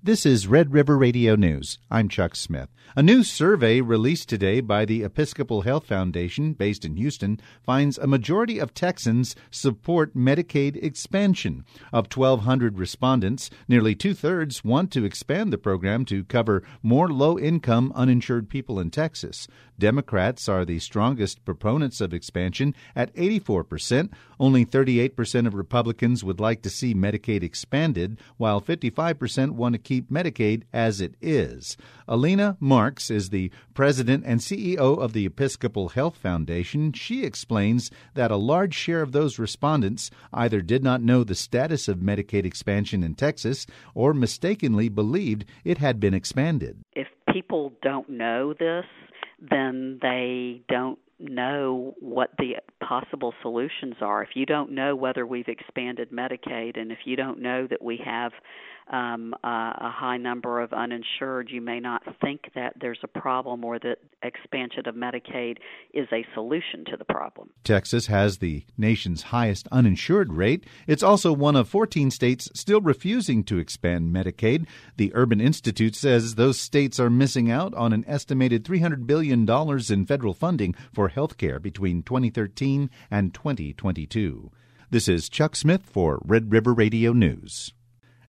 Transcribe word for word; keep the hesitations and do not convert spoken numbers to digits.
This is Red River Radio News. I'm Chuck Smith. A new survey released today by the Episcopal Health Foundation, based in Houston, finds a majority of Texans support Medicaid expansion. Of twelve hundred respondents, nearly two-thirds want to expand the program to cover more low-income uninsured people in Texas. Democrats are the strongest proponents of expansion at eighty-four percent. Only thirty-eight percent of Republicans would like to see Medicaid expanded, while fifty-five percent want to keep Medicaid as it is. Alina Marks is the president and C E O of the Episcopal Health Foundation. She explains that a large share of those respondents either did not know the status of Medicaid expansion in Texas or mistakenly believed it had been expanded. If people don't know this, then they don't know what the possible solutions are. If you don't know whether we've expanded Medicaid, and if you don't know that we have um, a, a high number of uninsured, you may not think that there's a problem or that expansion of Medicaid is a solution to the problem. Texas has the nation's highest uninsured rate. It's also one of fourteen states still refusing to expand Medicaid. The Urban Institute says those states are missing out on an estimated three hundred billion dollars in federal funding for health care between twenty thirteen and twenty twenty-two. This is Chuck Smith for Red River Radio News.